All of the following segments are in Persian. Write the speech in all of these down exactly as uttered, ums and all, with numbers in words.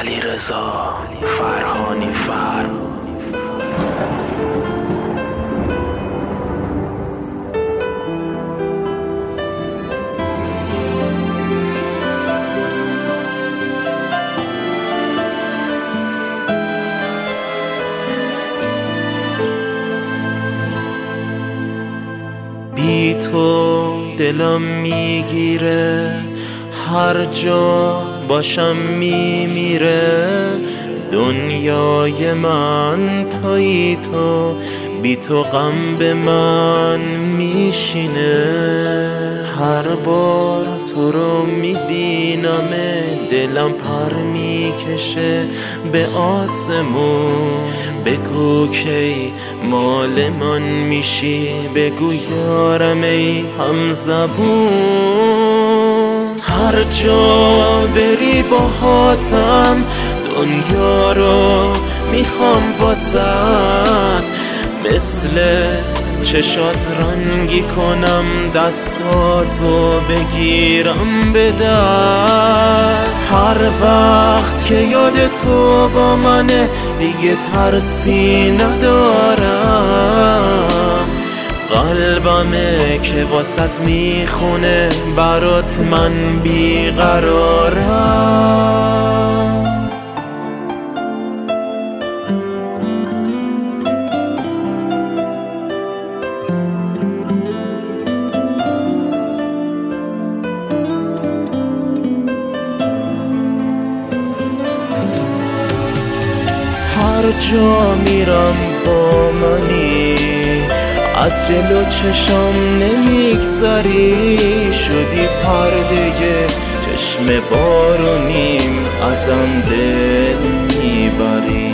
علیرضا فرهانی فر بی تو دلم میگیره، هر جا باشم میمیره. دنیای من تویی تو، بی تو غم به من میشینه. هر بار تو رو میبینم دلم پر میکشه به آسمون. بگو کی مال من میشی، بگو یارم ای همزبون. هر جا بری باهاتم، دنیا رو میخوام واسط. مثل چشات رنگی کنم، دستاتو بگیرم به دست. هر وقت که یاد تو با منه دیگه ترسی ندارم. قلبمه که واسط میخونه، برات من بیقرارم. هر جا میرم با منی، از جلو چشم نمیگذری. شدی پرده چشم بارونیم، ازم دل میبری.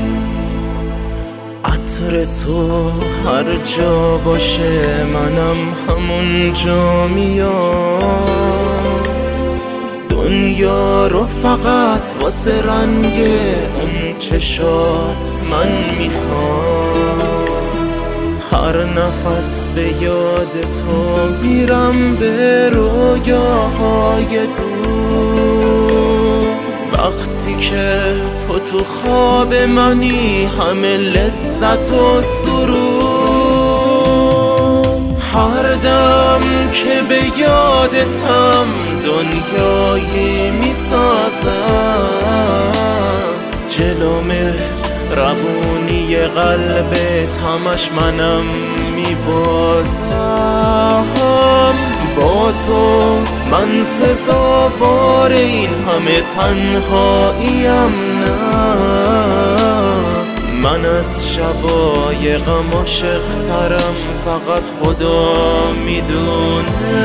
عطر تو هر جا باشه، منم همون جا میام. دنیا رو فقط واسه رنگ اون چشات من میخوام. هر نفس به یاد تو میرم به رویاهای دور. وقتی که تو تو خواب منی، همه لذت و سرور. هر دم که به یادتم دنیایی میسازم. جلوم ربونی قلبت همش منم میبازم. با تو من سزاوار این همه تنهاییم نه. من از شبای غم عاشق ترم، فقط خدا میدونه.